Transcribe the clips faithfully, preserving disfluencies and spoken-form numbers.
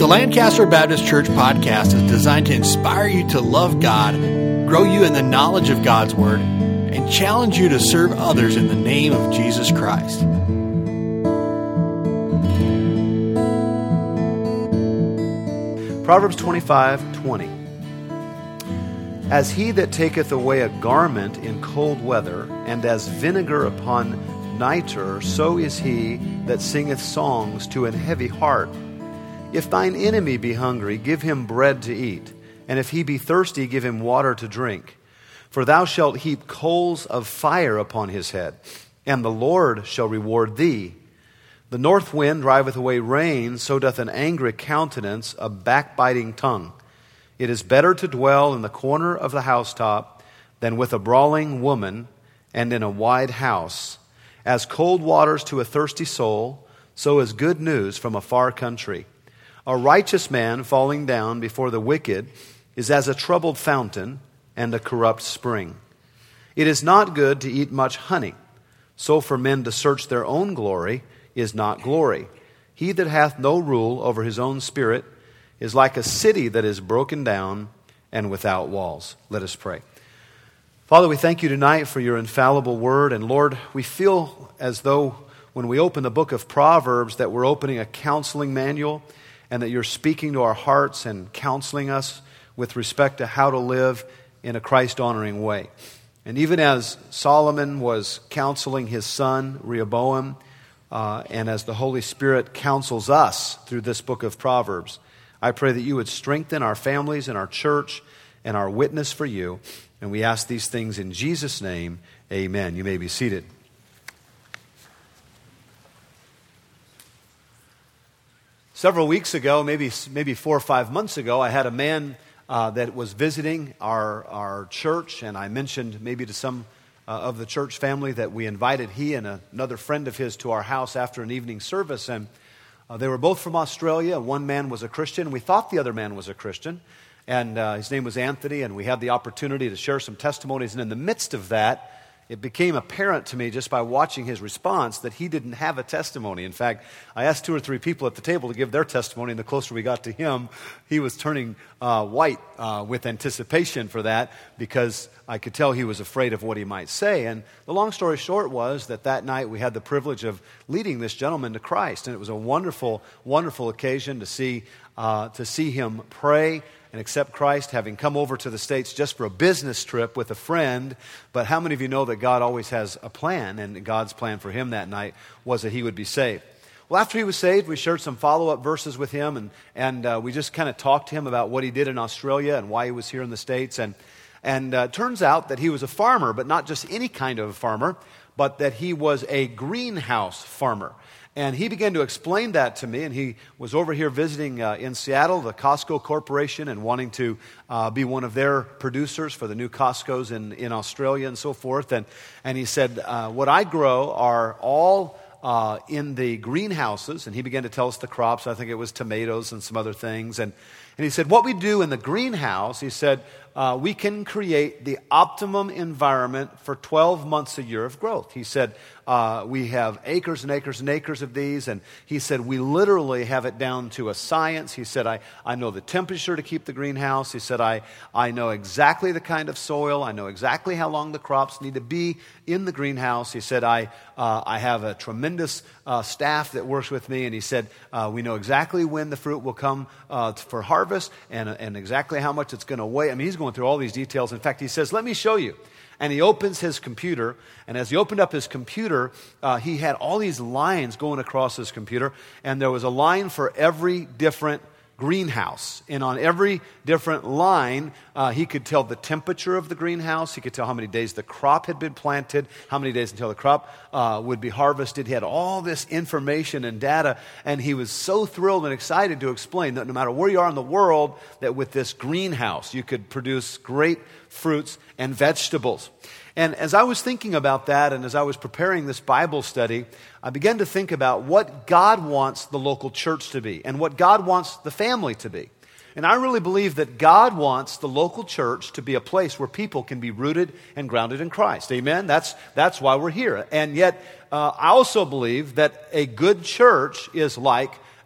Lancaster Baptist Church podcast is designed to inspire you to love God, grow you in the knowledge of God's Word, and challenge you to serve others in the name of Jesus Christ. Proverbs twenty-five twenty. As he that taketh away a garment in cold weather, and as vinegar upon nitre, so is he that singeth songs to an heavy heart. If thine enemy be hungry, give him bread to eat, and if he be thirsty, give him water to drink. For thou shalt heap coals of fire upon his head, and the Lord shall reward thee. The north wind driveth away rain, so doth an angry countenance a backbiting tongue. It is better to dwell in the corner of the housetop than with a brawling woman and in a wide house. As cold waters to a thirsty soul, so is good news from a far country. A righteous man falling down before the wicked is as a troubled fountain and a corrupt spring. It is not good to eat much honey, so for men to search their own glory is not glory. He that hath no rule over his own spirit is like a city that is broken down and without walls. Let us pray. Father, we thank you tonight for your infallible word. And Lord, we feel as though when we open the book of Proverbs that we're opening a counseling manual and that you're speaking to our hearts and counseling us with respect to how to live in a Christ-honoring way. And even as Solomon was counseling his son, Rehoboam, uh, and as the Holy Spirit counsels us through this book of Proverbs, I pray that you would strengthen our families and our church and our witness for you. And we ask these things in Jesus' name. Amen. You may be seated. Several weeks ago, maybe maybe four or five months ago, I had a man uh, that was visiting our, our church, and I mentioned maybe to some uh, of the church family that we invited he and a, another friend of his to our house after an evening service, and uh, they were both from Australia. One man was a Christian. We thought the other man was a Christian, and uh, his name was Anthony, and we had the opportunity to share some testimonies, and in the midst of that, it became apparent to me just by watching his response that he didn't have a testimony. In fact, I asked two or three people at the table to give their testimony, and the closer we got to him, he was turning uh, white uh, with anticipation for that because I could tell he was afraid of what he might say. And the long story short was that that night we had the privilege of leading this gentleman to Christ, and it was a wonderful, wonderful occasion to see uh, to see him pray and accept Christ, having come over to the States just for a business trip with a friend. But how many of you know that God always has a plan, and God's plan for him that night was that he would be saved? Well, after he was saved, we shared some follow-up verses with him, and, and uh, we just kind of talked to him about what he did in Australia and why he was here in the States. And and uh, turns out that he was a farmer, but not just any kind of farmer, but that he was a greenhouse farmer. And he began to explain that to me, and he was over here visiting uh, in Seattle, the Costco Corporation, and wanting to uh, be one of their producers for the new Costcos in, in Australia and so forth. And, and he said, uh, what I grow are all uh, in the greenhouses, and he began to tell us the crops. I think it was tomatoes and some other things. And, and he said, what we do in the greenhouse, he said, uh, we can create the optimum environment for twelve months a year of growth. He said, Uh, we have acres and acres and acres of these, and he said, we literally have it down to a science. He said, I, I know the temperature to keep the greenhouse. He said, I, I know exactly the kind of soil. I know exactly how long the crops need to be in the greenhouse. He said, I, uh, I have a tremendous uh, staff that works with me, and he said, uh, we know exactly when the fruit will come uh, for harvest and, and exactly how much it's going to weigh. I mean, he's going through all these details. In fact, he says, let me show you. And he opens his computer, and as he opened up his computer, uh, he had all these lines going across his computer, and there was a line for every different greenhouse. And on every different line, uh, he could tell the temperature of the greenhouse. He could tell how many days the crop had been planted, how many days until the crop uh, would be harvested. He had all this information and data, and he was so thrilled and excited to explain that no matter where you are in the world, that with this greenhouse, you could produce great fruits and vegetables. And as I was thinking about that, and as I was preparing this Bible study, I began to think about what God wants the local church to be and what God wants the family to be. And I really believe that God wants the local church to be a place where people can be rooted and grounded in Christ. Amen? That's, that's why we're here. And yet, uh, I also believe that a good church is like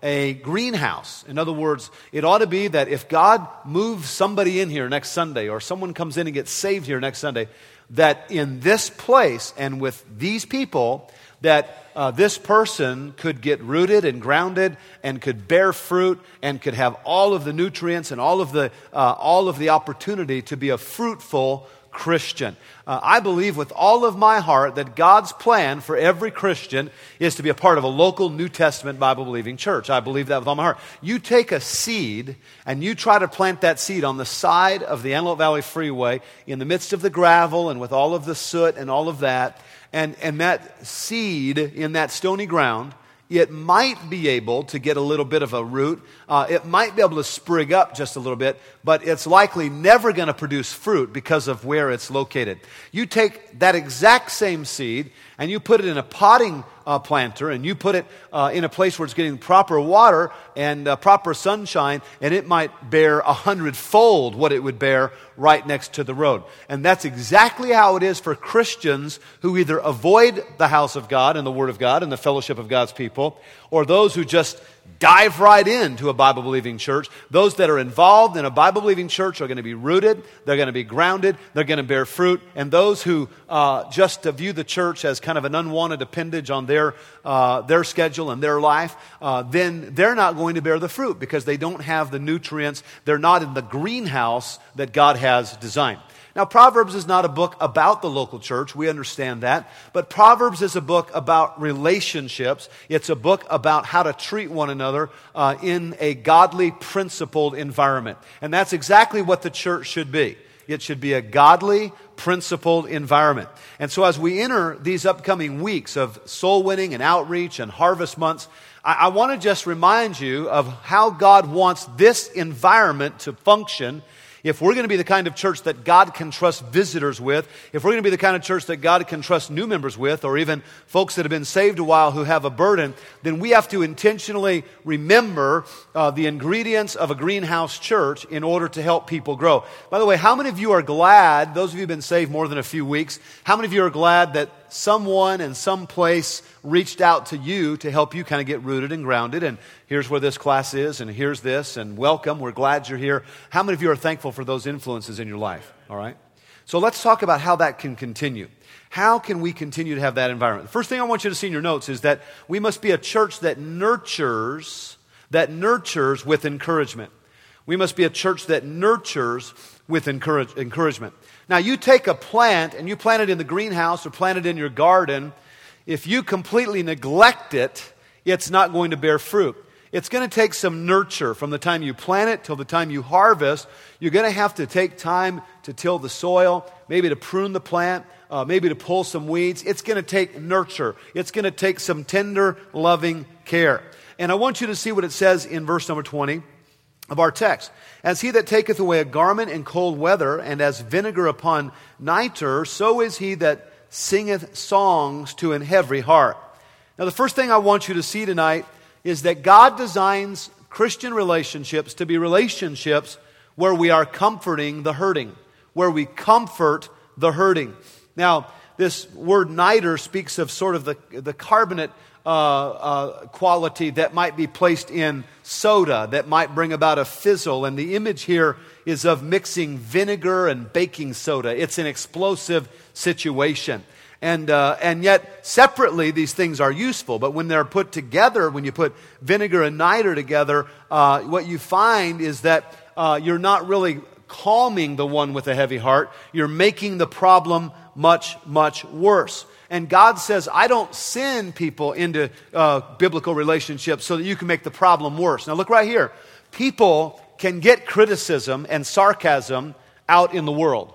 a greenhouse. In other words, it ought to be that if God moves somebody in here next Sunday, or someone comes in and gets saved here next Sunday, that in this place and with these people, that uh, this person could get rooted and grounded and could bear fruit and could have all of the nutrients and all of the uh, all of the opportunity to be a fruitful Christian. Uh, I believe with all of my heart that God's plan for every Christian is to be a part of a local New Testament Bible-believing church. I believe that with all my heart. You take a seed and you try to plant that seed on the side of the Antelope Valley Freeway in the midst of the gravel and with all of the soot and all of that, and, and that seed in that stony ground, it might be able to get a little bit of a root. Uh, it might be able to sprig up just a little bit, but it's likely never going to produce fruit because of where it's located. You take that exact same seed and you put it in a potting uh, planter and you put it uh, in a place where it's getting proper water and uh, proper sunshine, and it might bear a hundredfold what it would bear right next to the road. And that's exactly how it is for Christians who either avoid the house of God and the Word of God and the fellowship of God's people, or those who just dive right into a Bible-believing church. Those that are involved in a Bible-believing church are going to be rooted, they're going to be grounded, they're going to bear fruit. And those who uh, just view the church as kind of an unwanted appendage on their uh, their schedule and their life, uh, then they're not going to bear the fruit because they don't have the nutrients. They're not in the greenhouse that God has designed. Now, Proverbs is not a book about the local church. We understand that. But Proverbs is a book about relationships. It's a book about how to treat one another uh, in a godly, principled environment. And that's exactly what the church should be. It should be a godly, principled environment. And so as we enter these upcoming weeks of soul winning and outreach and harvest months, I, I want to just remind you of how God wants this environment to function. If we're going to be the kind of church that God can trust visitors with, if we're going to be the kind of church that God can trust new members with, or even folks that have been saved a while who have a burden, then we have to intentionally remember uh, the ingredients of a greenhouse church in order to help people grow. By the way, how many of you are glad, those of you who have been saved more than a few weeks, how many of you are glad that someone in some place reached out to you to help you kind of get rooted and grounded, and here's where this class is, and here's this, and welcome, we're glad you're here. How many of you are thankful for those influences in your life? All right? So let's talk about how that can continue. How can we continue to have that environment? The first thing I want you to see in your notes is that we must be a church that nurtures, that nurtures with encouragement. We must be a church that nurtures with encourage, encouragement. Now, you take a plant and you plant it in the greenhouse or plant it in your garden. If you completely neglect it, it's not going to bear fruit. It's going to take some nurture from the time you plant it till the time you harvest. You're going to have to take time to till the soil, maybe to prune the plant, uh, maybe to pull some weeds. It's going to take nurture. It's going to take some tender, loving care. And I want you to see what it says in verse number twenty of our text. As he that taketh away a garment in cold weather, and as vinegar upon nitre, so is he that singeth songs to an heavy heart. Now, the first thing I want you to see tonight is that God designs Christian relationships to be relationships where we are comforting the hurting, where we comfort the hurting. Now, this word nitre speaks of sort of the, the carbonate uh, uh, quality that might be placed in soda that might bring about a fizzle. And the image here is of mixing vinegar and baking soda. It's an explosive situation. And uh, and yet, separately, these things are useful. But when they're put together, when you put vinegar and nitre together, uh, what you find is that uh, you're not really calming the one with a heavy heart. You're making the problem much, much worse. And God says, I don't send people into uh, biblical relationships so that you can make the problem worse. Now, look right here. People can get criticism and sarcasm out in the world.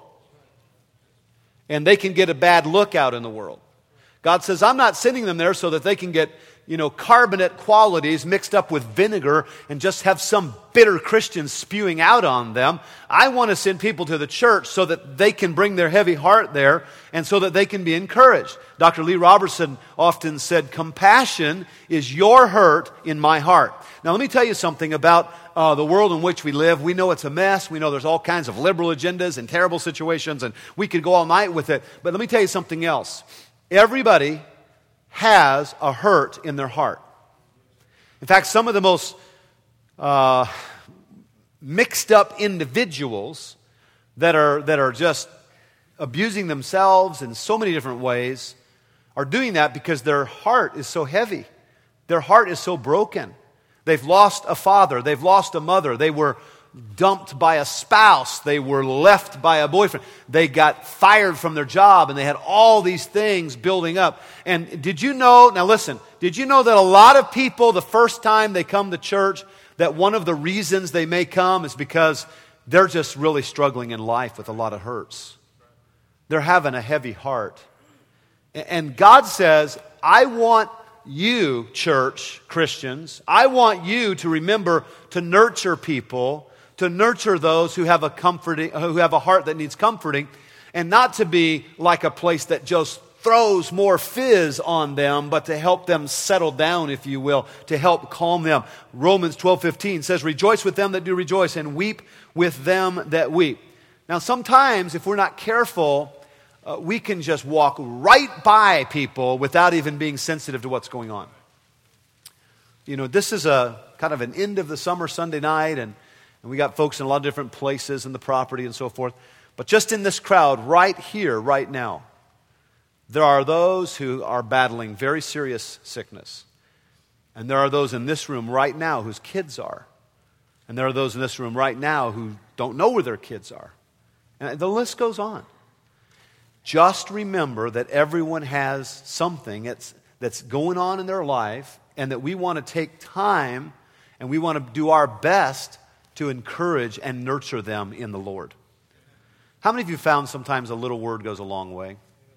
And they can get a bad look out in the world. God says, I'm not sending them there so that they can get, you know, carbonate qualities mixed up with vinegar and just have some bitter Christians spewing out on them. I want to send people to the church so that they can bring their heavy heart there and so that they can be encouraged. Doctor Lee Robertson often said, compassion is your hurt in my heart. Now, let me tell you something about uh, the world in which we live. We know it's a mess. We know there's all kinds of liberal agendas and terrible situations, and we could go all night with it. But let me tell you something else. Everybody has a hurt in their heart. In fact, some of the most uh, mixed up individuals that are, that are just abusing themselves in so many different ways are doing that because their heart is so heavy. Their heart is so broken. They've lost a father. They've lost a mother. They were dumped by a spouse. They were left by a boyfriend. They got fired from their job, and they had all these things building up. And did you know, now listen, did you know that a lot of people, the first time they come to church, that one of the reasons they may come is because they're just really struggling in life with a lot of hurts. They're having a heavy heart. And God says, I want you, church, Christians, I want you to remember to nurture people, to nurture those who have a comforting, who have a heart that needs comforting, and not to be like a place that just throws more fizz on them, but to help them settle down, if you will, to help calm them. Romans twelve fifteen says, rejoice with them that do rejoice, and weep with them that weep. Now, sometimes, if we're not careful, uh, we can just walk right by people without even being sensitive to what's going on. You know, this is a kind of an end of the summer Sunday night, and, and we got folks in a lot of different places in the property and so forth. But just in this crowd, right here, right now, there are those who are battling very serious sickness. And there are those in this room right now whose kids are. And there are those in this room right now who don't know where their kids are. And the list goes on. Just remember that everyone has something that's, that's going on in their life, and that we want to take time and we want to do our best to encourage and nurture them in the Lord. How many of you found sometimes a little word goes a long way?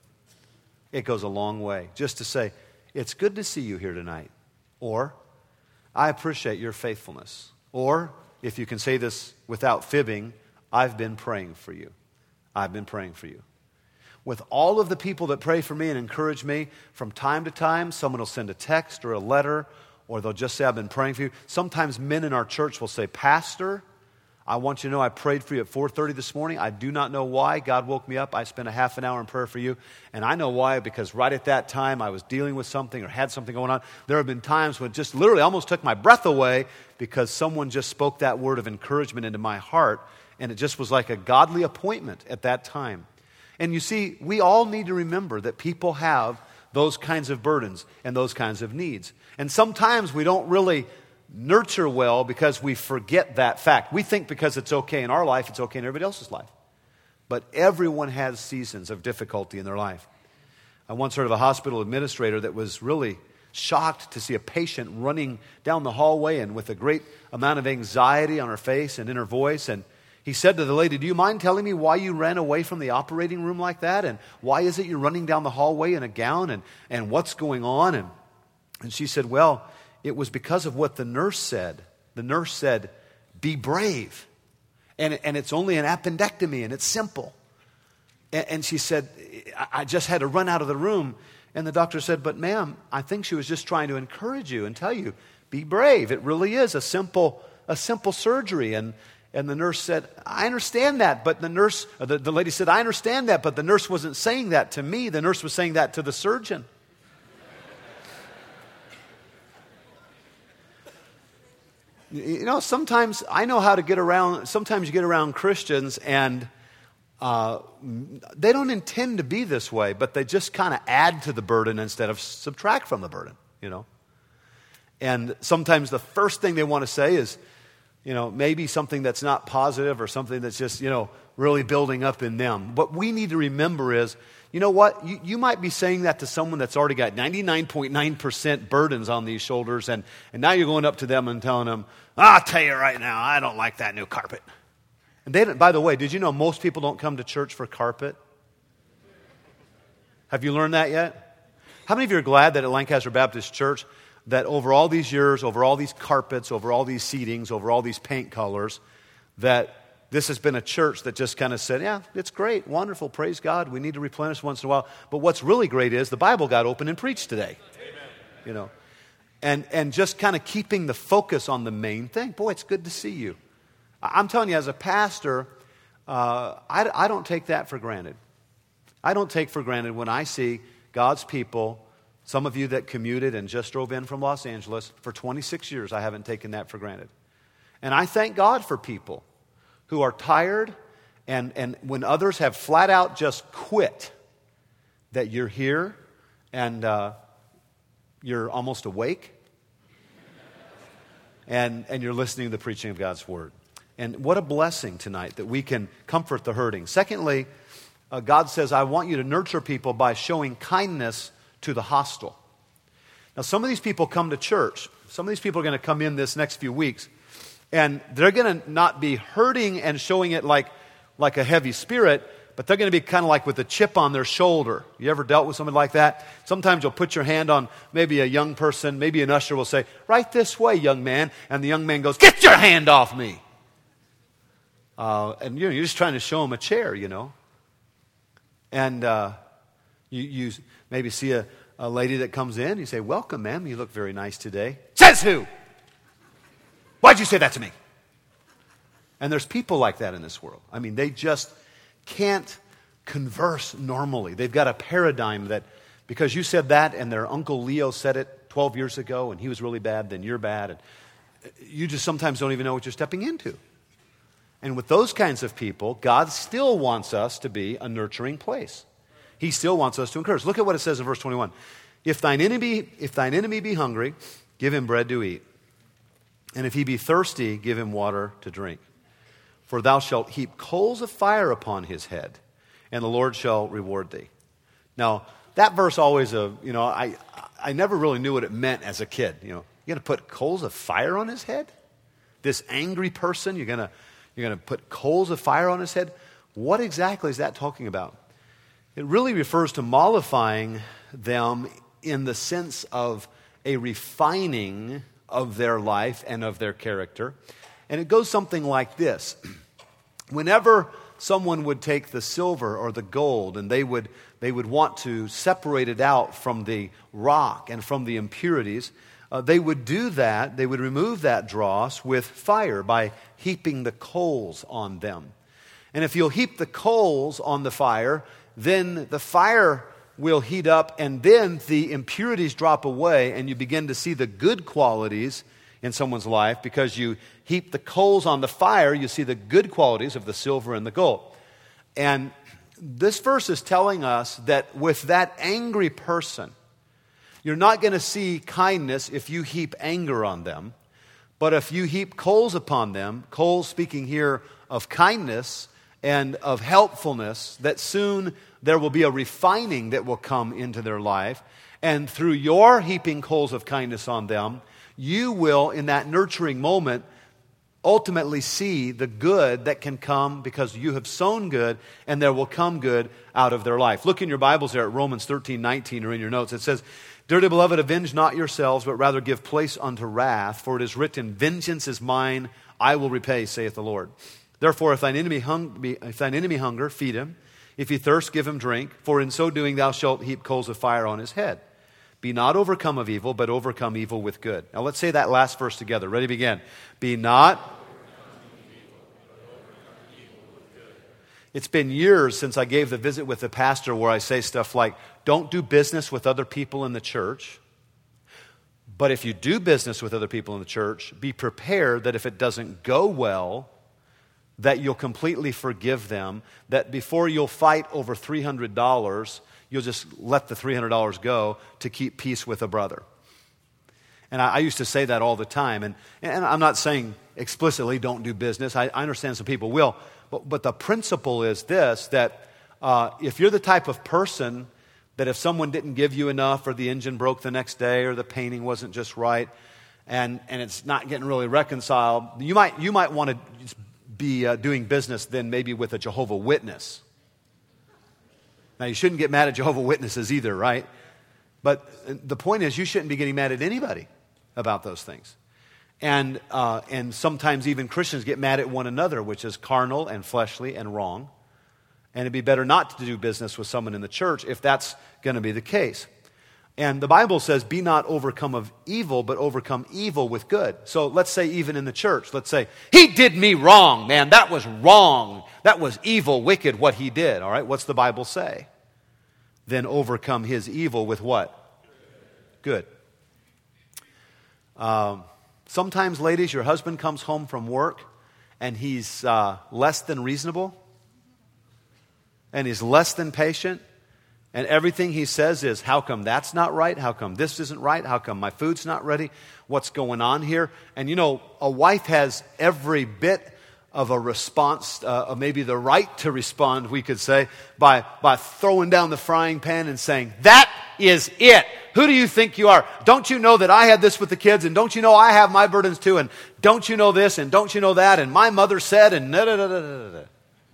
It goes a long way. Just to say, it's good to see you here tonight. Or, I appreciate your faithfulness. Or, if you can say this without fibbing, I've been praying for you. I've been praying for you. With all of the people that pray for me and encourage me, from time to time, someone will send a text or a letter, or they'll just say, I've been praying for you. Sometimes men in our church will say, Pastor, I want you to know I prayed for you at four thirty this morning. I do not know why. God woke me up. I spent a half an hour in prayer for you. And I know why, because right at that time I was dealing with something or had something going on. There have been times when it just literally almost took my breath away because someone just spoke that word of encouragement into my heart. And it just was like a godly appointment at that time. And you see, we all need to remember that people have those kinds of burdens and those kinds of needs. And sometimes we don't really nurture well because we forget that fact. We think because it's okay in our life, it's okay in everybody else's life. But everyone has seasons of difficulty in their life. I once heard of a hospital administrator that was really shocked to see a patient running down the hallway and with a great amount of anxiety on her face and in her voice. And he said to the lady, do you mind telling me why you ran away from the operating room like that? And why is it you're running down the hallway in a gown? And, and what's going on? And, and she said, well, it was because of what the nurse said. The nurse said, be brave. And, and it's only an appendectomy, and it's simple. And, and she said, I just had to run out of the room. And the doctor said, but ma'am, I think she was just trying to encourage you and tell you, be brave. It really is a simple, a simple surgery. And, and the nurse said, I understand that. But the nurse, the, the lady said, I understand that. But the nurse wasn't saying that to me. The nurse was saying that to the surgeon. You know, sometimes I know how to get around, sometimes you get around Christians and uh, they don't intend to be this way, but they just kind of add to the burden instead of subtract from the burden, you know. And sometimes the first thing they want to say is, you know, maybe something that's not positive or something that's just, you know, really building up in them. What we need to remember is, you know what? You, you might be saying that to someone that's already got ninety-nine point nine percent burdens on these shoulders, and, and now you're going up to them and telling them, I'll tell you right now, I don't like that new carpet. And they don't, by the way, did you know most people don't come to church for carpet? Have you learned that yet? How many of you are glad that at Lancaster Baptist Church, that over all these years, over all these carpets, over all these seatings, over all these paint colors, that this has been a church that just kind of said, yeah, it's great, wonderful, praise God. We need to replenish once in a while. But what's really great is the Bible got open and preached today. Amen. You know, and and just kind of keeping the focus on the main thing. Boy, it's good to see you. I'm telling you, as a pastor, uh, I, I don't take that for granted. I don't take for granted when I see God's people Some of you that commuted and just drove in from Los Angeles, for twenty-six years, I haven't taken that for granted. And I thank God for people who are tired, and, and when others have flat out just quit, that you're here and uh, you're almost awake and, and you're listening to the preaching of God's Word. And what a blessing tonight that we can comfort the hurting. Secondly, uh, God says, I want you to nurture people by showing kindness to the hostile. Now, some of these people come to church. Some of these people are going to come in this next few weeks, and they're going to not be hurting and showing it like, like a heavy spirit, but they're going to be kind of like with a chip on their shoulder. You ever dealt with somebody like that? Sometimes you'll put your hand on maybe a young person, maybe an usher will say, right this way, young man, and the young man goes, get your hand off me. Uh, and you know, you're just trying to show them a chair, you know. And uh, you, you maybe see a, a lady that comes in, you say, welcome, ma'am, you look very nice today. Says who? Why'd you say that to me? And there's people like that in this world. I mean, they just can't converse normally. They've got a paradigm that because you said that and their Uncle Leo said it twelve years ago and he was really bad, then you're bad. And you just sometimes don't even know what you're stepping into. And with those kinds of people, God still wants us to be a nurturing place. He still wants us to encourage. Look at what it says in verse twenty-one. If thine enemy, if thine enemy be hungry, give him bread to eat. And if he be thirsty, give him water to drink. For thou shalt heap coals of fire upon his head, and the Lord shall reward thee. Now, that verse always, uh, you know, I I never really knew what it meant as a kid. You know, you're going to put coals of fire on his head? This angry person, you're going to you're going to put coals of fire on his head? What exactly is that talking about? It really refers to mollifying them in the sense of a refining of their life and of their character. And it goes something like this. Whenever someone would take the silver or the gold and they would they would want to separate it out from the rock and from the impurities, uh, they would do that, they would remove that dross with fire by heaping the coals on them. And if you'll heap the coals on the fire, then the fire will heat up and then the impurities drop away and you begin to see the good qualities in someone's life. Because you heap the coals on the fire, you see the good qualities of the silver and the gold. And this verse is telling us that with that angry person, you're not going to see kindness if you heap anger on them. But if you heap coals upon them, coals speaking here of kindness and of helpfulness, that soon there will be a refining that will come into their life. And through your heaping coals of kindness on them, you will, in that nurturing moment, ultimately see the good that can come because you have sown good, and there will come good out of their life. Look in your Bibles there at Romans thirteen nineteen or in your notes. It says, Dearly beloved, avenge not yourselves, but rather give place unto wrath, for it is written, Vengeance is mine, I will repay, saith the Lord. Therefore, if thine enemy, hung, if thine enemy hunger, feed him. If he thirst, give him drink. For in so doing thou shalt heap coals of fire on his head. Be not overcome of evil, but overcome evil with good. Now let's say that last verse together. Ready, begin. Be not. It's been years since I gave the visit with the pastor where I say stuff like, don't do business with other people in the church. But if you do business with other people in the church, be prepared that if it doesn't go well, that you'll completely forgive them, that before you'll fight over three hundred dollars, you'll just let the three hundred dollars go to keep peace with a brother. And I, I used to say that all the time. And, and I'm not saying explicitly don't do business. I, I understand some people will. But, but the principle is this, that uh, if you're the type of person that if someone didn't give you enough or the engine broke the next day or the painting wasn't just right and, and it's not getting really reconciled, you might, you might want to be uh, doing business then maybe with a Jehovah's Witness. Now, you shouldn't get mad at Jehovah's Witnesses either, right? But the point is, you shouldn't be getting mad at anybody about those things. And uh, and sometimes even Christians get mad at one another, which is carnal and fleshly and wrong. And it'd be better not to do business with someone in the church if that's going to be the case. And the Bible says, be not overcome of evil, but overcome evil with good. So let's say even in the church, let's say, he did me wrong, man. That was wrong. That was evil, wicked, what he did. All right, what's the Bible say? Then overcome his evil with what? good. Um, sometimes, ladies, your husband comes home from work and he's uh, less than reasonable and he's less than patient. And everything he says is, how come that's not right? How come this isn't right? How come my food's not ready? What's going on here? And you know, a wife has every bit of a response, uh, or maybe the right to respond, we could say, by, by throwing down the frying pan and saying, that is it. Who do you think you are? Don't you know that I had this with the kids? And don't you know I have my burdens too? And don't you know this? And don't you know that? And my mother said, and da da da da da da.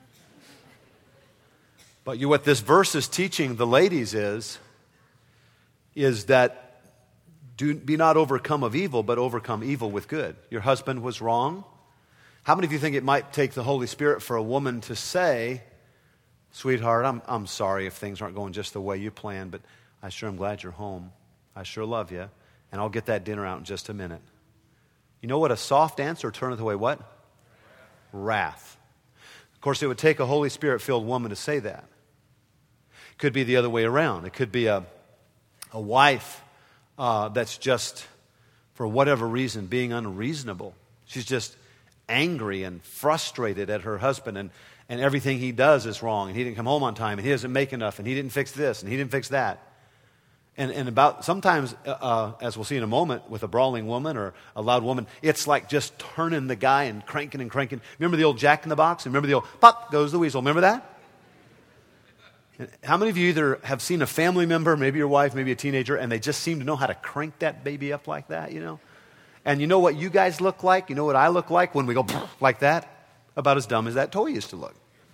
But you, what this verse is teaching the ladies is, is that do be not overcome of evil, but overcome evil with good. Your husband was wrong. How many of you think it might take the Holy Spirit for a woman to say, sweetheart, I'm, I'm sorry if things aren't going just the way you planned, but I sure am glad you're home. I sure love you, and I'll get that dinner out in just a minute. You know what a soft answer turneth away what? Wrath. Of course, it would take a Holy Spirit-filled woman to say that. Could be the other way around. It could be a, a wife uh, that's just, for whatever reason, being unreasonable. She's just angry and frustrated at her husband, and, and everything he does is wrong, and he didn't come home on time, and he doesn't make enough, and he didn't fix this, and he didn't fix that. And, and about sometimes, uh, as we'll see in a moment, with a brawling woman or a loud woman, it's like just turning the guy and cranking and cranking. Remember the old Jack in the Box? And remember the old pop goes the weasel. Remember that? How many of you either have seen a family member, maybe your wife, maybe a teenager, and they just seem to know how to crank that baby up like that, you know? And you know what you guys look like? You know what I look like when we go like that? About as dumb as that toy used to look.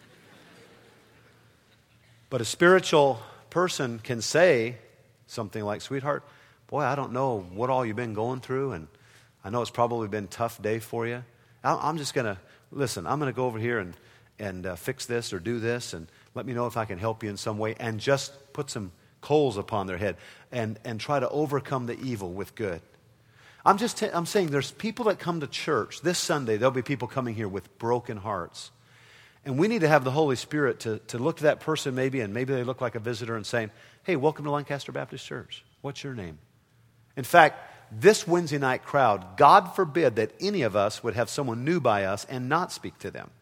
But a spiritual person can say something like, sweetheart, boy, I don't know what all you've been going through, and I know it's probably been a tough day for you. I'm just going to, listen, I'm going to go over here and, and uh, fix this or do this, and let me know if I can help you in some way, and just put some coals upon their head and, and try to overcome the evil with good. I'm just t- I'm saying there's people that come to church. This Sunday, there'll be people coming here with broken hearts. And we need to have the Holy Spirit to, to look to that person maybe, and maybe they look like a visitor, and saying, hey, welcome to Lancaster Baptist Church. What's your name? In fact, this Wednesday night crowd, God forbid that any of us would have someone new by us and not speak to them.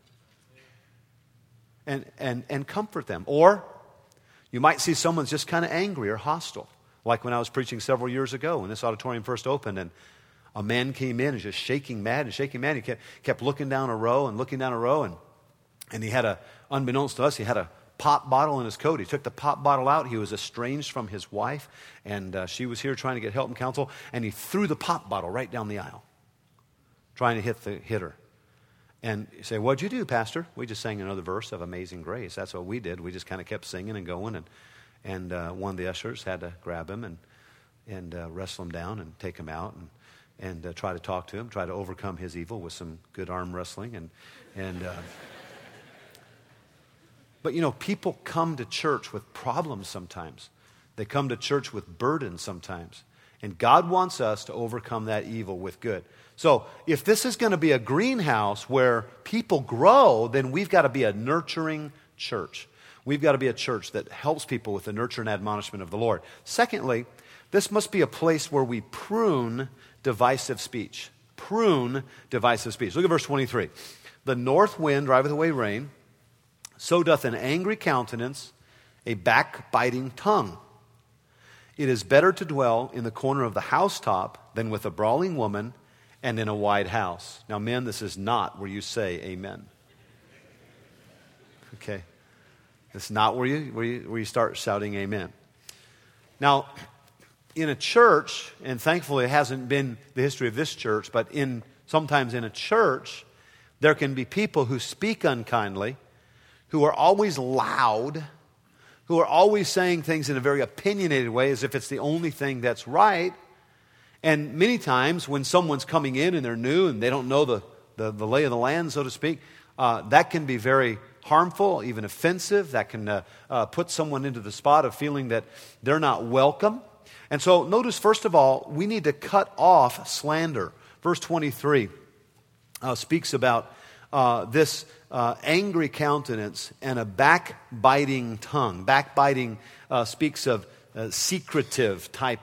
And, and, and comfort them. Or you might see someone's just kind of angry or hostile. Like when I was preaching several years ago when this auditorium first opened, and a man came in and just shaking mad and shaking mad. He kept, kept looking down a row and looking down a row, and, and he had a, unbeknownst to us, he had a pop bottle in his coat. He took the pop bottle out. He was estranged from his wife, and uh, she was here trying to get help and counsel, and he threw the pop bottle right down the aisle, trying to hit the hit her. And you say, what'd you do, Pastor? We just sang another verse of Amazing Grace. That's what we did. We just kind of kept singing and going. And, and uh, one of the ushers had to grab him and, and uh, wrestle him down and take him out and, and uh, try to talk to him, try to overcome his evil with some good arm wrestling. And, and uh, But, you know, people come to church with problems sometimes. They come to church with burdens sometimes. And God wants us to overcome that evil with good. So if this is going to be a greenhouse where people grow, then we've got to be a nurturing church. We've got to be a church that helps people with the nurture and admonishment of the Lord. Secondly, this must be a place where we prune divisive speech. Prune divisive speech. Look at verse twenty-three. The north wind driveth away rain, so doth an angry countenance a backbiting tongue. It is better to dwell in the corner of the housetop than with a brawling woman and in a wide house. Now, men, this is not where you say amen. Okay. It's not where you, where you, where you start shouting amen. Now, in a church, and thankfully it hasn't been the history of this church, but in sometimes in a church, there can be people who speak unkindly, who are always loud, who are always saying things in a very opinionated way as if it's the only thing that's right. And many times when someone's coming in and they're new and they don't know the, the, the lay of the land, so to speak, uh, that can be very harmful, even offensive. That can uh, uh, put someone into the spot of feeling that they're not welcome. And so notice, first of all, we need to cut off slander. Verse twenty-three uh, speaks about uh, this uh, angry countenance and a backbiting tongue. Backbiting uh, speaks of a secretive type of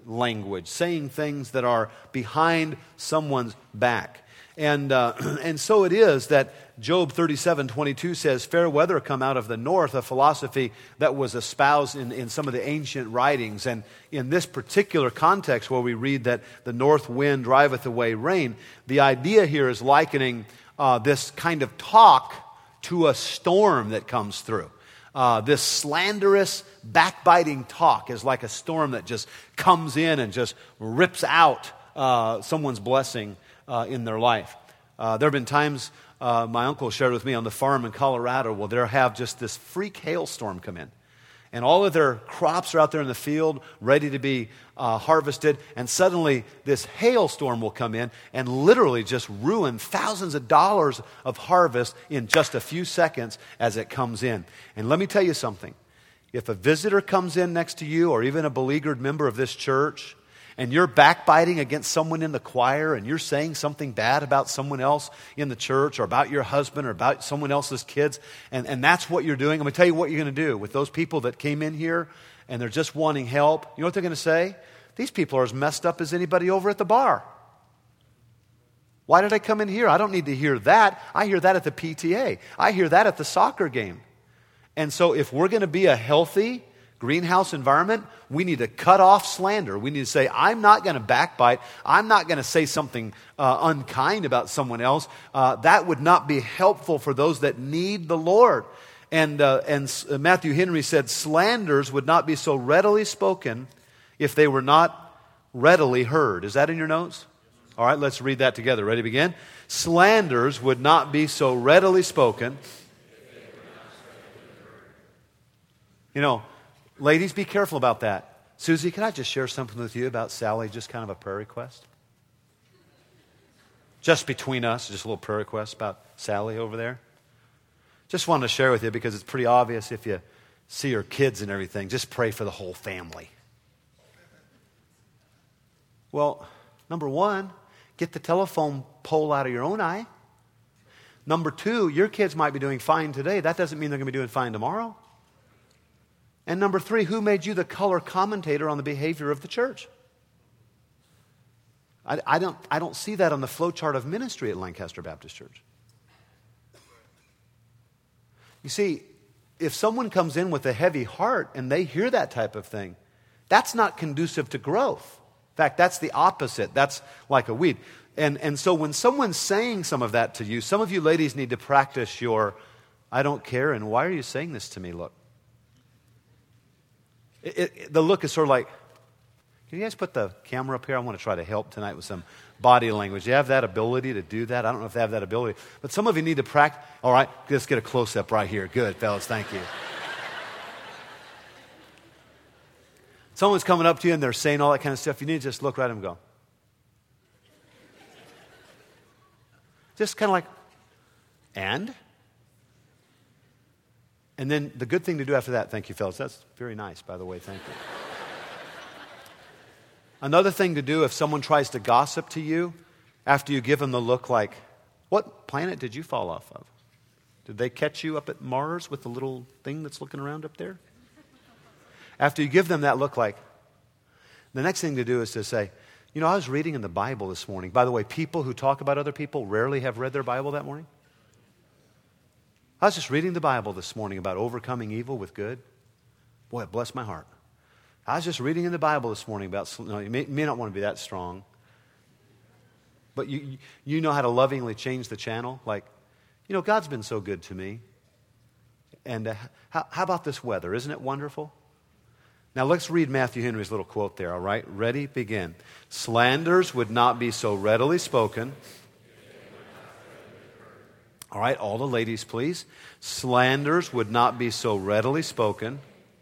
language, saying things that are behind someone's back. And uh, and so it is that Job thirty-seven twenty-two says, fair weather come out of the north, a philosophy that was espoused in, in some of the ancient writings. And in this particular context where we read that the north wind driveth away rain, the idea here is likening uh, this kind of talk to a storm that comes through. Uh, this slanderous, backbiting talk is like a storm that just comes in and just rips out uh, someone's blessing Uh, in their life. Uh, there have been times uh, my uncle shared with me on the farm in Colorado where they'll have just this freak hailstorm come in. And all of their crops are out there in the field ready to be uh, harvested. And suddenly this hailstorm will come in and literally just ruin thousands of dollars of harvest in just a few seconds as it comes in. And let me tell you something. If a visitor comes in next to you or even a beleaguered member of this church, and you're backbiting against someone in the choir, and you're saying something bad about someone else in the church, or about your husband, or about someone else's kids, and, and that's what you're doing, I'm going to tell you what you're going to do with those people that came in here, and they're just wanting help. You know what they're going to say? These people are as messed up as anybody over at the bar. Why did I come in here? I don't need to hear that. I hear that at the P T A. I hear that at the soccer game. And so if we're going to be a healthy greenhouse environment, we need to cut off slander. We need to say, I'm not going to backbite. I'm not going to say something uh, unkind about someone else. Uh, that would not be helpful for those that need the Lord. And, uh, and Matthew Henry said, slanders would not be so readily spoken if they were not readily heard. Is that in your notes? All right, let's read that together. Ready to begin? Slanders would not be so readily spoken. You know, ladies, be careful about that. Susie, can I just share something with you about Sally, just kind of a prayer request? Just between us, just a little prayer request about Sally over there. Just wanted to share with you because it's pretty obvious if you see her kids and everything, just pray for the whole family. Well, number one, get the telephone pole out of your own eye. Number two, your kids might be doing fine today. That doesn't mean they're going to be doing fine tomorrow. And number three, who made you the color commentator on the behavior of the church? I, I don't, I don't see that on the flowchart of ministry at Lancaster Baptist Church. You see, if someone comes in with a heavy heart and they hear that type of thing, that's not conducive to growth. In fact, that's the opposite. That's like a weed. And, and so when someone's saying some of that to you, some of you ladies need to practice your, I don't care, and why are you saying this to me look. It, it, the look is sort of like, can you guys put the camera up here? I want to try to help tonight with some body language. Do you have that ability to do that? I don't know if they have that ability. But some of you need to practice. All right, let's get a close-up right here. Good, fellas, thank you. Someone's coming up to you and they're saying all that kind of stuff. You need to just look right at them and go. Just kind of like, and? And then the good thing to do after that, thank you, fellas. That's very nice, by the way. Thank you. Another thing to do if someone tries to gossip to you after you give them the look like, what planet did you fall off of? Did they catch you up at Mars with the little thing that's looking around up there? After you give them that look like, the next thing to do is to say, you know, I was reading in the Bible this morning. By the way, people who talk about other people rarely have read their Bible that morning. I was just reading the Bible this morning about overcoming evil with good. Boy, it blessed my heart. I was just reading in the Bible this morning about, you know, you may, you may not want to be that strong, but you, you know how to lovingly change the channel. Like, you know, God's been so good to me. And uh, how, how about this weather? Isn't it wonderful? Now let's read Matthew Henry's little quote there, all right? Ready? Begin. Slanders would not be so readily spoken. All right, all the ladies, please. Slanders would not be so readily spoken.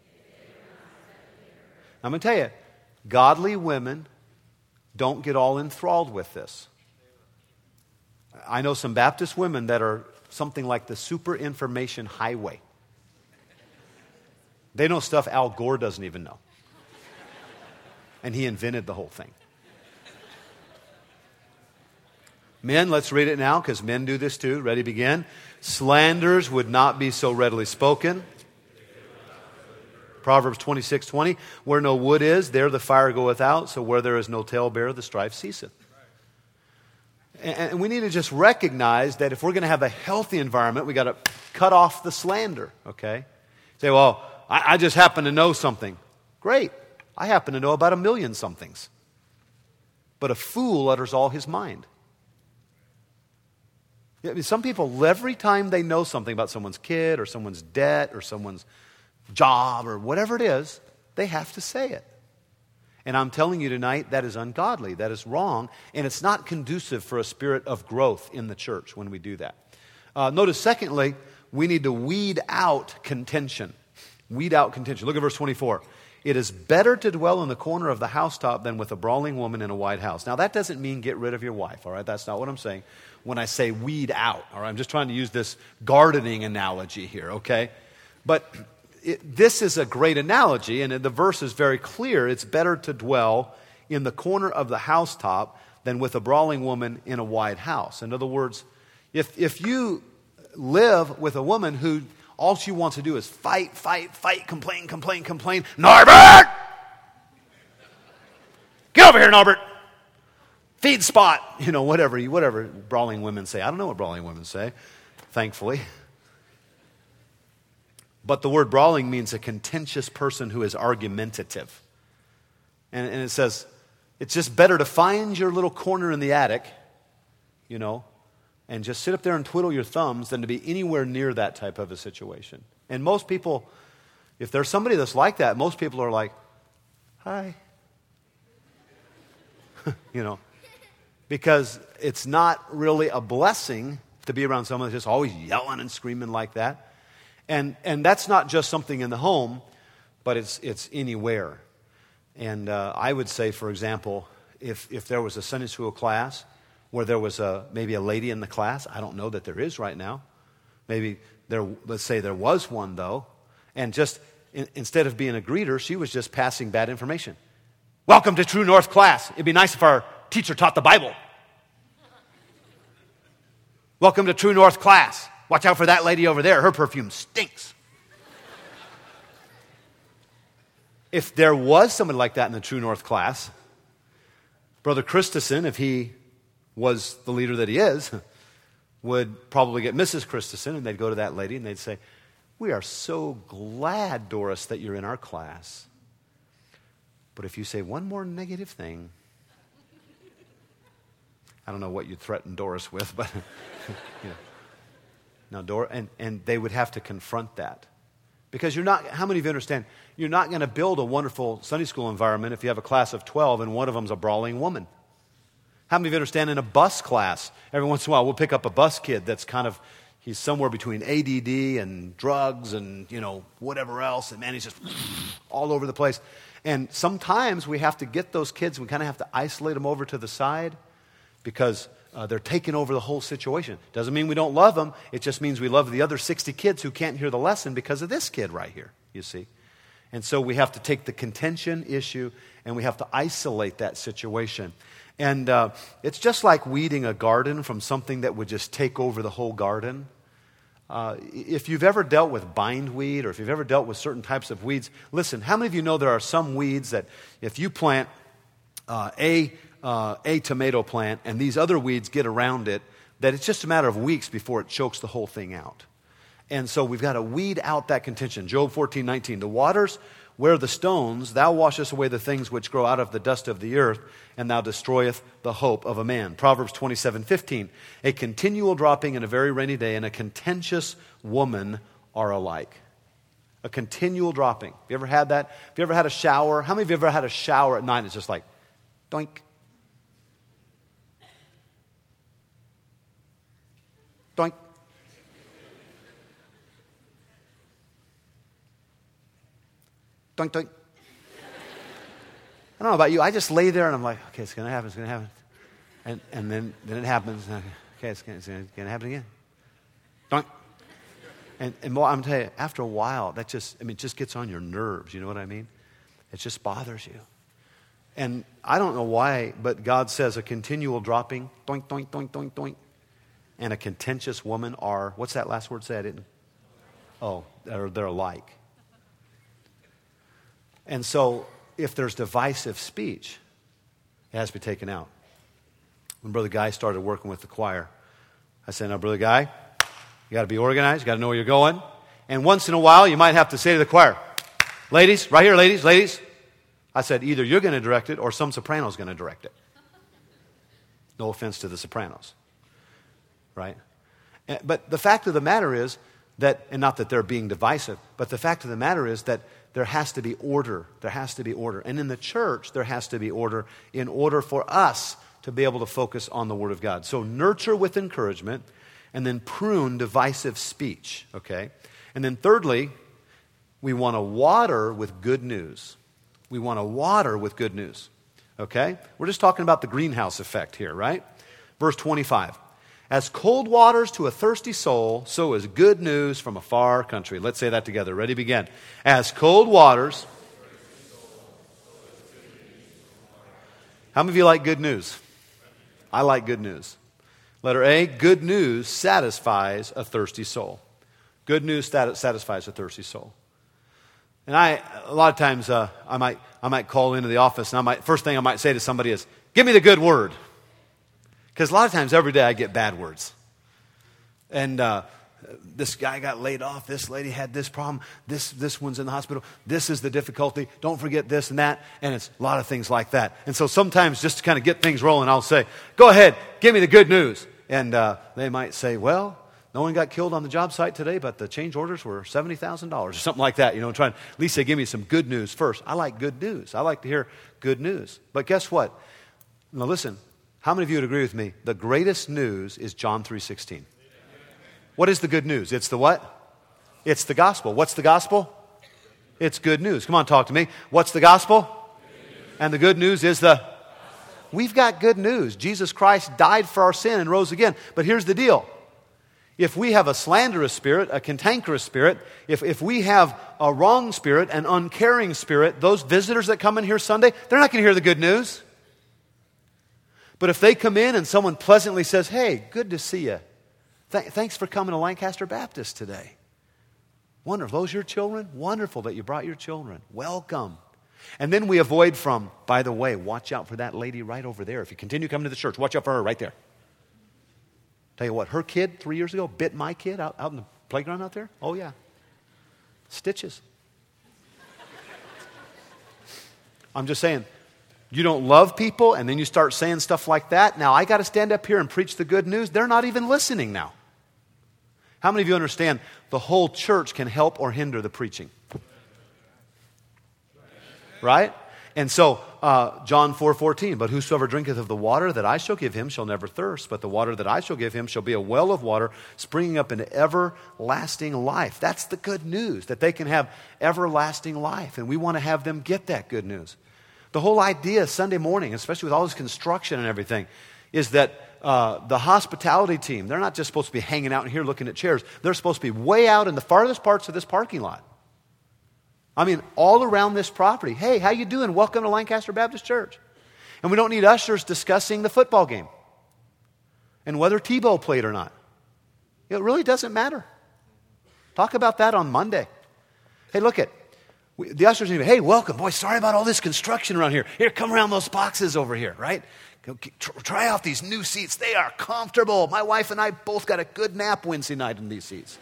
I'm going to tell you, godly women don't get all enthralled with this. I know some Baptist women that are something like the super information highway. They know stuff Al Gore doesn't even know. And he invented the whole thing. Men, let's read it now because men do this too. Ready, begin. Slanders would not be so readily spoken. Proverbs twenty-six twenty, where no wood is, there the fire goeth out, so where there is no talebearer, the strife ceaseth. And we need to just recognize that if we're going to have a healthy environment, we got to cut off the slander, okay? Say, well, I, I just happen to know something. Great. I happen to know about a million somethings. But a fool utters all his mind. I mean, some people, every time they know something about someone's kid or someone's debt or someone's job or whatever it is, they have to say it. And I'm telling you tonight, that is ungodly, that is wrong, and it's not conducive for a spirit of growth in the church when we do that. Uh, notice, secondly, we need to weed out contention. Weed out contention. Look at verse twenty-four. It is better to dwell in the corner of the housetop than with a brawling woman in a wide house. Now, that doesn't mean get rid of your wife, all right? That's not what I'm saying when I say weed out, all right? I'm just trying to use this gardening analogy here, okay? But It, this is a great analogy, and the verse is very clear. It's better to dwell in the corner of the housetop than with a brawling woman in a wide house. In other words, if, if you live with a woman who all she wants to do is fight, fight, fight, complain, complain, complain, Norbert! Get over here, Norbert! Feed spot! You know, whatever, whatever brawling women say. I don't know what brawling women say, thankfully. But the word brawling means a contentious person who is argumentative. And, and it says, it's just better to find your little corner in the attic, you know, and just sit up there and twiddle your thumbs than to be anywhere near that type of a situation. And most people, if there's somebody that's like that, most people are like, hi. You know, because it's not really a blessing to be around someone that's just always yelling and screaming like that. And and that's not just something in the home, but it's it's anywhere. And uh, I would say, for example, if if there was a Sunday school class where there was a maybe a lady in the class, I don't know that there is right now. Maybe there. Let's say there was one though, and just in, instead of being a greeter, she was just passing bad information. Welcome to True North class. It'd be nice if our teacher taught the Bible. Welcome to True North class. Watch out for that lady over there. Her perfume stinks. If there was somebody like that in the True North class, Brother Christensen, if he was the leader that he is, would probably get Missus Christensen, and they'd go to that lady and they'd say, we are so glad, Doris, that you're in our class. But if you say one more negative thing, I don't know what you'd threaten Doris with, but you know. Now, Dora, and, and they would have to confront that. Because you're not, how many of you understand, you're not going to build a wonderful Sunday school environment if you have a class of twelve and one of them's a brawling woman. How many of you understand in a bus class, every once in a while we'll pick up a bus kid that's kind of, he's somewhere between A D D and drugs and, you know, whatever else, and man, he's just all over the place. And sometimes we have to get those kids, we kind of have to isolate them over to the side because Uh, they're taking over the whole situation. Doesn't mean we don't love them. It just means we love the other sixty kids who can't hear the lesson because of this kid right here, you see. And so we have to take the contention issue and we have to isolate that situation. And uh, it's just like weeding a garden from something that would just take over the whole garden. Uh, if you've ever dealt with bindweed or if you've ever dealt with certain types of weeds, listen, how many of you know there are some weeds that if you plant uh, a Uh, a tomato plant and these other weeds get around it, that it's just a matter of weeks before it chokes the whole thing out. And so we've got to weed out that contention. Job fourteen nineteen, the waters where the stones, thou washest away the things which grow out of the dust of the earth, and thou destroyeth the hope of a man. Proverbs twenty-seven fifteen, a continual dropping in a very rainy day and a contentious woman are alike. A continual dropping. Have you ever had that? Have you ever had a shower? How many of you have ever had a shower at night and it's just like, doink, doink. Doink, doink. I don't know about you. I just lay there and I'm like, okay, it's going to happen, it's going to happen. And and then, then it happens. Okay, it's going to happen again. Doink. And, and well, I'm telling you, after a while, that just, I mean, it just gets on your nerves. You know what I mean? It just bothers you. And I don't know why, but God says a continual dropping, doink, doink, doink, doink, doink. And a contentious woman are, what's that last word say? I didn't. Oh, they're, they're alike. And so if there's divisive speech, it has to be taken out. When Brother Guy started working with the choir, I said, now, Brother Guy, you got to be organized. You got to know where you're going. And once in a while, you might have to say to the choir, ladies, right here, ladies, ladies. I said, either you're going to direct it or some soprano's going to direct it. No offense to the sopranos, right? But the fact of the matter is that, and not that they're being divisive, but the fact of the matter is that there has to be order. There has to be order. And in the church, there has to be order in order for us to be able to focus on the Word of God. So nurture with encouragement, and then prune divisive speech, okay? And then thirdly, we want to water with good news. We want to water with good news, okay? We're just talking about the greenhouse effect here, right? Verse twenty-five. As cold waters to a thirsty soul, so is good news from a far country. Let's say that together. Ready, begin. As cold waters. How many of you like good news? I like good news. Letter A, good news satisfies a thirsty soul. Good news satisfies a thirsty soul. And I, a lot of times, uh, I might, I might call into the office, and I might, first thing I might say to somebody is, "Give me the good word," because a lot of times every day I get bad words. And uh, this guy got laid off. This lady had this problem. This this one's in the hospital. This is the difficulty. Don't forget this and that. And it's a lot of things like that. And so sometimes, just to kind of get things rolling, I'll say, "Go ahead, give me the good news." And uh, they might say, "Well, no one got killed on the job site today, but the change orders were seventy thousand dollars or something like that. You know, trying at least they give me some good news first. I like good news. I like to hear good news. But guess what? Now listen, how many of you would agree with me? The greatest news is John three sixteen. What is the good news? It's the what? It's the gospel. What's the gospel? It's good news. Come on, talk to me. What's the gospel? And the good news is the... We've got good news. Jesus Christ died for our sin and rose again. But here's the deal. If we have a slanderous spirit, a cantankerous spirit, if, if we have a wrong spirit, an uncaring spirit, those visitors that come in here Sunday, they're not going to hear the good news. But if they come in and someone pleasantly says, "Hey, good to see you. Th- thanks for coming to Lancaster Baptist today. Wonderful. Those your children? Wonderful that you brought your children. Welcome." And then we avoid from, by the way, watch out for that lady right over there. If you continue coming to the church, watch out for her right there. Tell you what, her kid three years ago bit my kid out, out in the playground out there. Oh, yeah. Stitches. I'm just saying, you don't love people and then you start saying stuff like that. Now, I got to stand up here and preach the good news. They're not even listening now. How many of you understand the whole church can help or hinder the preaching? Right? And so, uh, John four fourteen, "But whosoever drinketh of the water that I shall give him shall never thirst, but the water that I shall give him shall be a well of water springing up into everlasting life." That's the good news, that they can have everlasting life. And we want to have them get that good news. The whole idea Sunday morning, especially with all this construction and everything, is that uh, the hospitality team, they're not just supposed to be hanging out in here looking at chairs. They're supposed to be way out in the farthest parts of this parking lot. I mean, all around this property. "Hey, how you doing? Welcome to Lancaster Baptist Church." And we don't need ushers discussing the football game and whether Tebow played or not. It really doesn't matter. Talk about that on Monday. Hey, look at we, the ushers. Hey, welcome, boy. Sorry about all this construction around here. Here, come around those boxes over here, right? Go, try out these new seats. They are comfortable. My wife and I both got a good nap Wednesday night in these seats.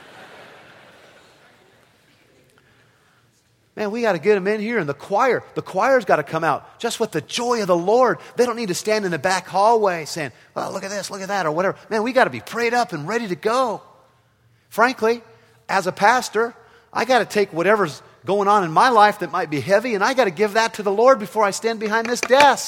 Man, we got to get them in here. And the choir, the choir's got to come out just with the joy of the Lord. They don't need to stand in the back hallway saying, "Well, look at this, look at that," or whatever. Man, we got to be prayed up and ready to go. Frankly, as a pastor, I got to take whatever's going on in my life that might be heavy, and I got to give that to the Lord before I stand behind this desk.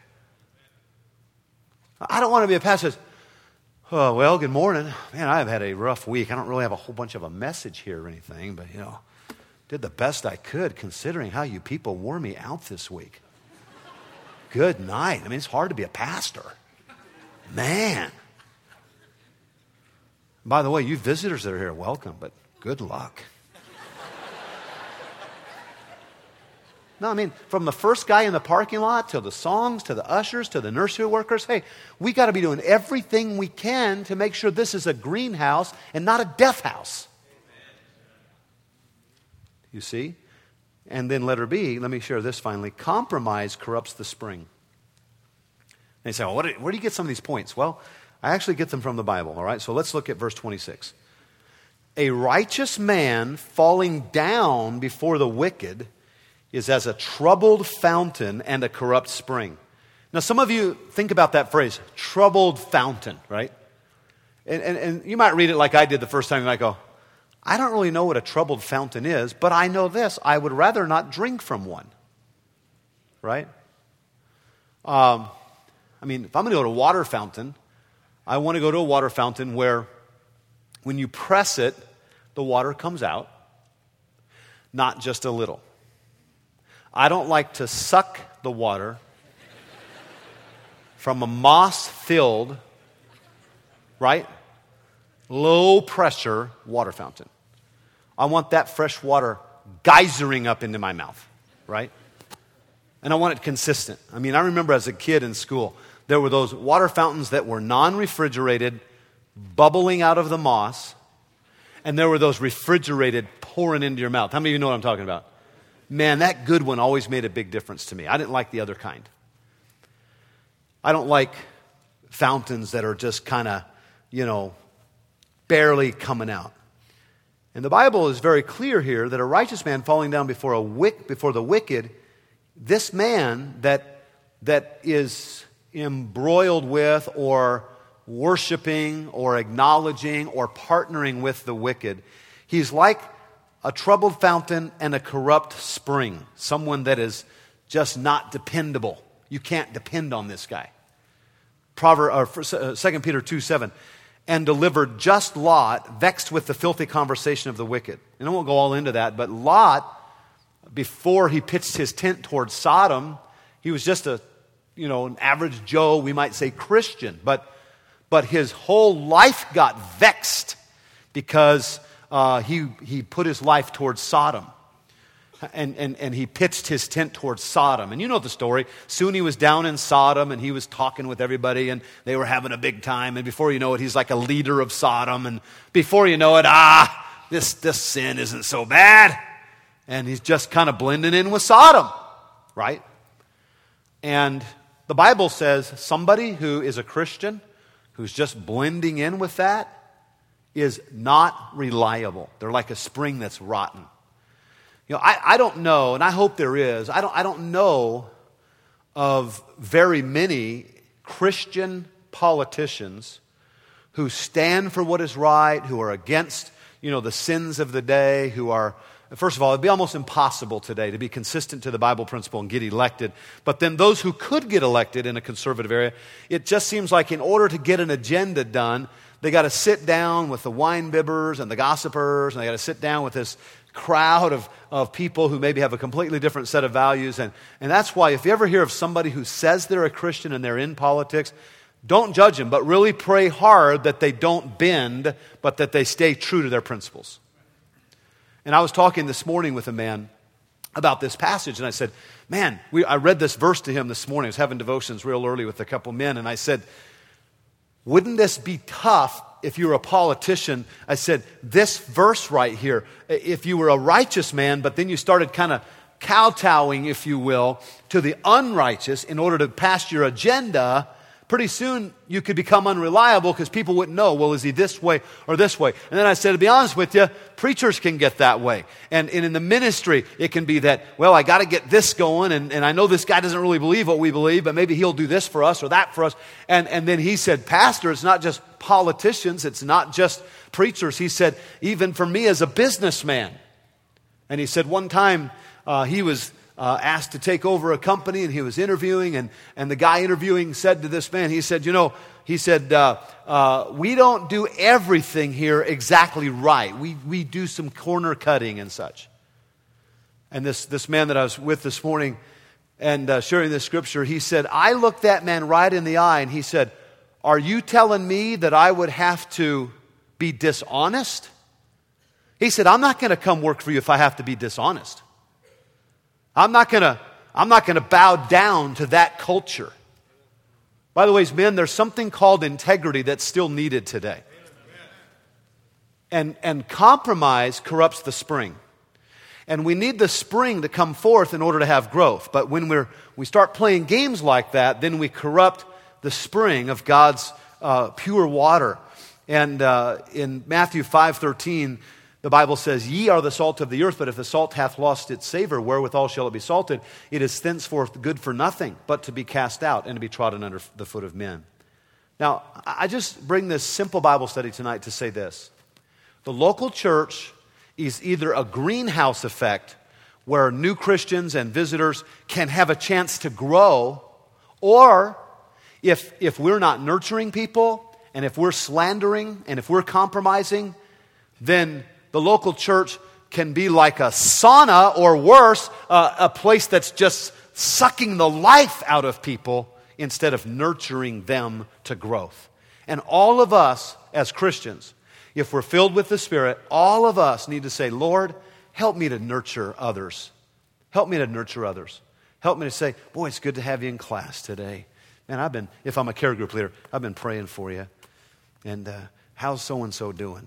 I don't want to be a pastor who says, "Oh, well, good morning. Man, I've had a rough week. I don't really have a whole bunch of a message here or anything, but, you know, did the best I could considering how you people wore me out this week. Good night." I mean, it's hard to be a pastor. Man. By the way, you visitors that are here, welcome, but good luck. No, I mean, from the first guy in the parking lot to the songs, to the ushers, to the nursery workers, hey, we got to be doing everything we can to make sure this is a greenhouse and not a death house. You see? And then letter B, let me share this finally. Compromise corrupts the spring. And you say, well, what, where do you get some of these points? Well, I actually get them from the Bible, all right? So let's look at verse twenty-six. A righteous man falling down before the wicked is as a troubled fountain and a corrupt spring. Now, some of you think about that phrase, troubled fountain, right? And, and, and you might read it like I did the first time. You might go, I don't really know what a troubled fountain is, but I know this. I would rather not drink from one, right? Um, I mean, if I'm going to go to a water fountain, I want to go to a water fountain where when you press it, the water comes out, not just a little. I don't like to suck the water from a moss-filled, right, low-pressure water fountain. I want that fresh water geysering up into my mouth, right? And I want it consistent. I mean, I remember as a kid in school, there were those water fountains that were non-refrigerated, bubbling out of the moss, and there were those refrigerated pouring into your mouth. How many of you know what I'm talking about? Man, that good one always made a big difference to me. I didn't like the other kind. I don't like fountains that are just kind of, you know, barely coming out. And the Bible is very clear here that a righteous man falling down before a wick, before the wicked, this man that that is embroiled with or worshiping or acknowledging or partnering with the wicked, he's like a troubled fountain and a corrupt spring, someone that is just not dependable. You can't depend on this guy. Proverbs, or Second Peter two seven, and delivered just Lot, vexed with the filthy conversation of the wicked. And I won't go all into that, but Lot, before he pitched his tent towards Sodom, he was just a, you know, an average Joe, we might say Christian, but but his whole life got vexed because uh, he he put his life towards Sodom. And, and, and he pitched his tent towards Sodom. And you know the story. Soon he was down in Sodom and he was talking with everybody and they were having a big time. And before you know it, he's like a leader of Sodom. And before you know it, ah, this, this sin isn't so bad. And he's just kind of blending in with Sodom, right? And the Bible says somebody who is a Christian, who's just blending in with that, is not reliable. They're like a spring that's rotten. You know, I, I don't know, and I hope there is, I don't, I don't know of very many Christian politicians who stand for what is right, who are against, you know, the sins of the day, who are, first of all, it'd be almost impossible today to be consistent to the Bible principle and get elected. But then those who could get elected in a conservative area, it just seems like in order to get an agenda done, they got to sit down with the wine bibbers and the gossipers, and they got to sit down with this crowd of, of people who maybe have a completely different set of values. And, and that's why if you ever hear of somebody who says they're a Christian and they're in politics, don't judge them, but really pray hard that they don't bend, but that they stay true to their principles. And I was talking this morning with a man about this passage, and I said, man, we, I read this verse to him this morning. I was having devotions real early with a couple men, and I said, wouldn't this be tough if you were a politician? I said, this verse right here, if you were a righteous man, but then you started kind of kowtowing, if you will, to the unrighteous in order to pass your agenda, pretty soon you could become unreliable because people wouldn't know, well, is he this way or this way? And then I said, to be honest with you, preachers can get that way. And, and in the ministry, it can be that, well, I got to get this going, and, and I know this guy doesn't really believe what we believe, but maybe he'll do this for us or that for us. And, and then he said, Pastor, it's not just politicians, it's not just preachers. He said, even for me as a businessman. And he said one time uh, he was Uh, asked to take over a company, and he was interviewing, and, and the guy interviewing said to this man, he said, you know, he said, uh, uh, we don't do everything here exactly right. We we do some corner cutting and such. And this, this man that I was with this morning and uh, sharing this scripture, he said, I looked that man right in the eye, and he said, are you telling me that I would have to be dishonest? He said, I'm not going to come work for you if I have to be dishonest. I'm not going to I'm not going to bow down to that culture. By the way, men, there's something called integrity that's still needed today. And and compromise corrupts the spring. And we need the spring to come forth in order to have growth. But when we're, we start playing games like that, then we corrupt the spring of God's uh, pure water. And uh, in Matthew five thirteen, the Bible says, "Ye are the salt of the earth, but if the salt hath lost its savor, wherewithal shall it be salted? It is thenceforth good for nothing, but to be cast out and to be trodden under the foot of men." Now, I just bring this simple Bible study tonight to say this. The local church is either a greenhouse effect where new Christians and visitors can have a chance to grow, or if, if we're not nurturing people, and if we're slandering, and if we're compromising, then the local church can be like a sauna, or worse, uh, a place that's just sucking the life out of people instead of nurturing them to growth. And all of us as Christians, if we're filled with the Spirit, all of us need to say, "Lord, help me to nurture others. Help me to nurture others. Help me to say, boy, it's good to have you in class today. Man, I've been, if I'm a care group leader, I've been praying for you. And uh, how's so-and-so doing?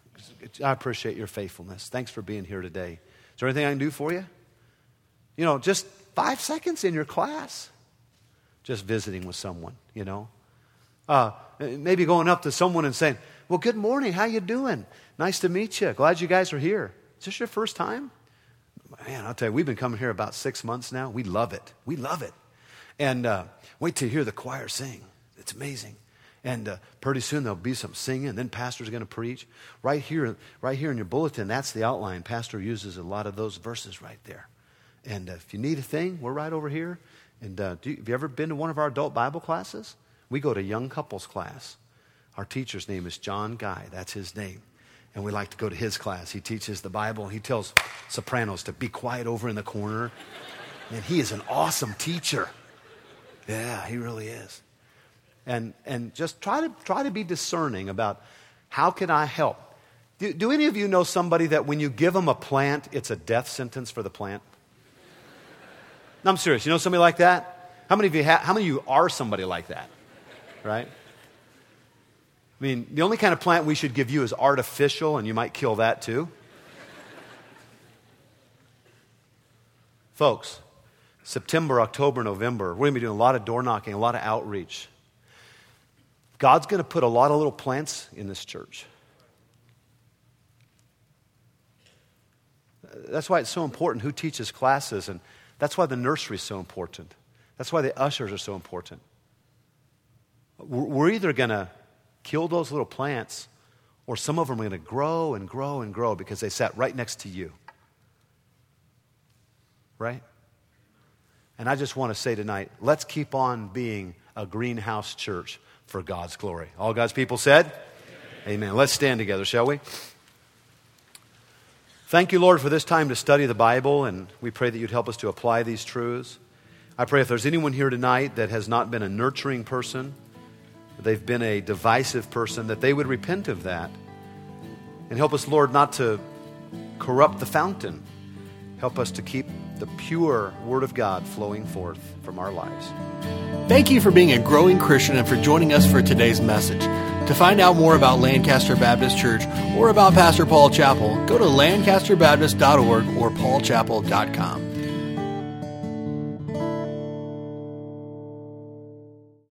I appreciate your faithfulness. Thanks for being here today. Is there anything I can do for you?" You know, just five seconds in your class. Just visiting with someone, you know. Uh, maybe going up to someone and saying, "Well, good morning. How you doing? Nice to meet you. Glad you guys are here. Is this your first time?" Man, I'll tell you, we've been coming here about six months now. We love it. We love it. And uh, wait till you hear the choir sing. It's amazing. And uh, pretty soon there'll be some singing, and then pastor's going to preach. Right here, right here in your bulletin, that's the outline. Pastor uses a lot of those verses right there. And uh, if you need a thing, we're right over here. And uh, do you, have you ever been to one of our adult Bible classes? We go to young couples class. Our teacher's name is John Guy. That's his name. And we like to go to his class. He teaches the Bible. He tells sopranos to be quiet over in the corner. And he is an awesome teacher. Yeah, he really is. And and just try to try to be discerning about how can I help. Do, do any of you know somebody that when you give them a plant, it's a death sentence for the plant? No, I'm serious. You know somebody like that? How many of you ha- how many of you are somebody like that? Right? I mean, the only kind of plant we should give you is artificial, and you might kill that too. Folks, September, October, November, we're going to be doing a lot of door knocking, a lot of outreach. God's going to put a lot of little plants in this church. That's why it's so important who teaches classes, and that's why the nursery is so important. That's why the ushers are so important. We're either going to kill those little plants, or some of them are going to grow and grow and grow because they sat right next to you. Right? And I just want to say tonight, let's keep on being a greenhouse church for God's glory. All God's people said? Amen. Amen. Let's stand together, shall we? Thank you, Lord, for this time to study the Bible, and we pray that you'd help us to apply these truths. I pray if there's anyone here tonight that has not been a nurturing person, they've been a divisive person, that they would repent of that. And help us, Lord, not to corrupt the fountain. Help us to keep the pure Word of God flowing forth from our lives. Thank you for being a growing Christian and for joining us for today's message. To find out more about Lancaster Baptist Church or about Pastor Paul Chappell, go to lancaster baptist dot org or paul chappell dot com.